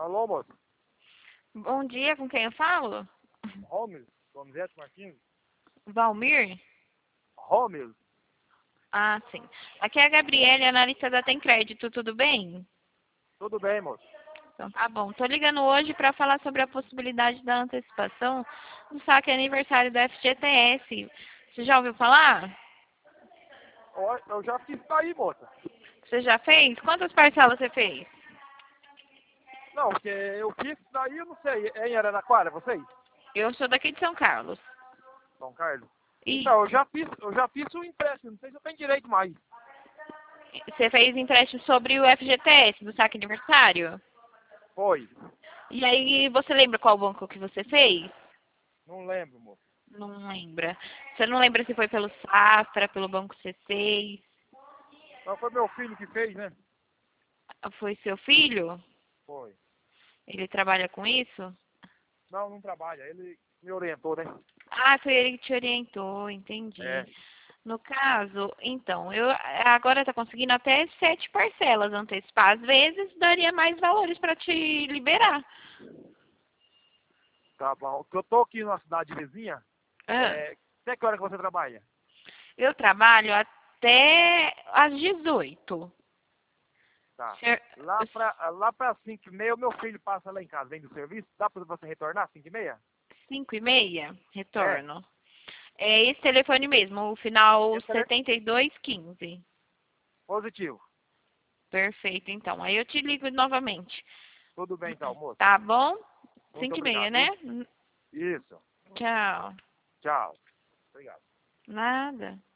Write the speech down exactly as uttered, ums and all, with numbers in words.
Alô, moço? Bom dia, com quem eu falo? Romeu? Donizete Martins? Valmir? Romeu? Ah, sim. Aqui é a Gabriele, analista da Tem Crédito, tudo bem? Tudo bem, moço? Então tá bom. Tô ligando hoje para falar sobre a possibilidade da antecipação do saque aniversário da F G T S. Você já ouviu falar? Ó, eu já fiz isso aí, moça. Você já fez? Quantas parcelas você fez? Não, porque eu fiz isso daí, eu não sei. É em Araraquara, vocês? Eu sou daqui de São Carlos. São Carlos? E Então, eu já fiz, eu já fiz o empréstimo, não sei se eu tenho direito mais. você fez empréstimo sobre o F G T S, do saque aniversário? Foi. E aí, você lembra qual banco que você fez? Não lembro, moço. Não lembra. Você não lembra se foi pelo Safra, pelo Banco C seis? Mas foi meu filho que fez, né? Foi seu filho? Foi. Ele trabalha com isso? Não, não trabalha. Ele me orientou, né? Ah, foi ele que te orientou, entendi. É. No caso, então, eu agora tá conseguindo até sete parcelas antecipar. Às vezes daria mais valores para te liberar. Tá bom. Que eu tô aqui numa cidade vizinha. Ah, É, até que hora que você trabalha? eu trabalho até às dezoito. Tá. Ser- Lá pra, lá pra cinco e meia, o meu filho passa lá em casa, vem do serviço. Dá pra você retornar cinco e meia? Cinco e meia, É. retorno. É esse telefone mesmo, o final Esse é setenta e dois quinze. positivo. Perfeito, então. Aí eu te ligo novamente. Tudo bem então, moço. Tá bom? Muito Cinco e meia, obrigado, né? viu? Isso. Tchau. Tchau. Obrigado. Nada.